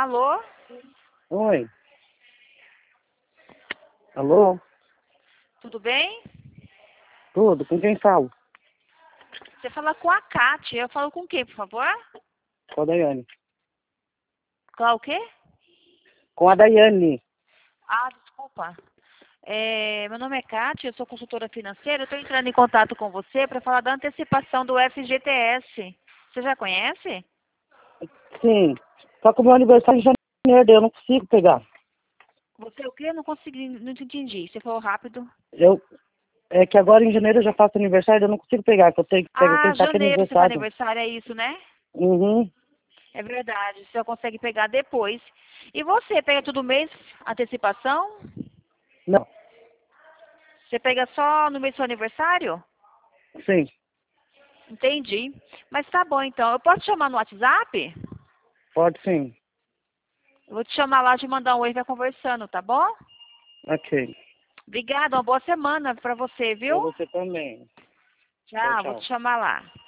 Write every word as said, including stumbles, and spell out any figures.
Alô? Oi. Alô? Tudo bem? Tudo? Com quem falo? Você fala com a Kátia. Eu falo com quem, por favor? Com a Daiane. Com a o quê? Com a Daiane. Ah, desculpa. É, meu nome é Kátia, eu sou consultora financeira. Eu estou entrando em contato com você para falar da antecipação do F G T S. Você já conhece? Sim. Só que o meu aniversário em janeiro, daí eu não consigo pegar. Você o quê? Eu não consegui, não te entendi. Você falou rápido. Eu, é que agora em janeiro eu já faço aniversário, eu não consigo pegar, que eu tenho que pegar Ah, aquele saque de janeiro você faz aniversário. aniversário, é isso, né? Uhum. É verdade, você só consegue pegar depois. E você, pega todo mês antecipação? Não. Você pega só no mês do seu aniversário? Sim. Entendi. Mas tá bom então. Eu posso te chamar no WhatsApp? Pode sim. Eu vou te chamar lá, te mandar um oi e vai conversando, tá bom? Ok. Obrigada, uma boa semana pra você, Pra viu? você também. Tchau, Tchau, vou tchau. te chamar lá.